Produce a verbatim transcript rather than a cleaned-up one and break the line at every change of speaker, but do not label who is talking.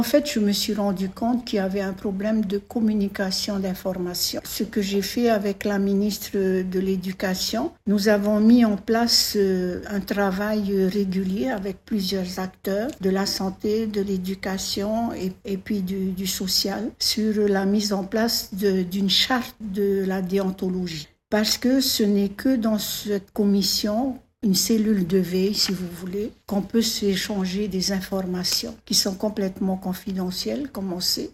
En fait, je me suis rendu compte qu'il y avait un problème de communication d'information. Ce que j'ai fait avec la ministre de l'Éducation, nous avons mis en place un travail régulier avec plusieurs acteurs de la santé, de l'éducation et, et puis du, du social sur la mise en place de, d'une charte de la déontologie. Parce que ce n'est que dans cette commission, une cellule de veille, si vous voulez, qu'on peut s'échanger des informations qui sont complètement confidentielles, comme on sait.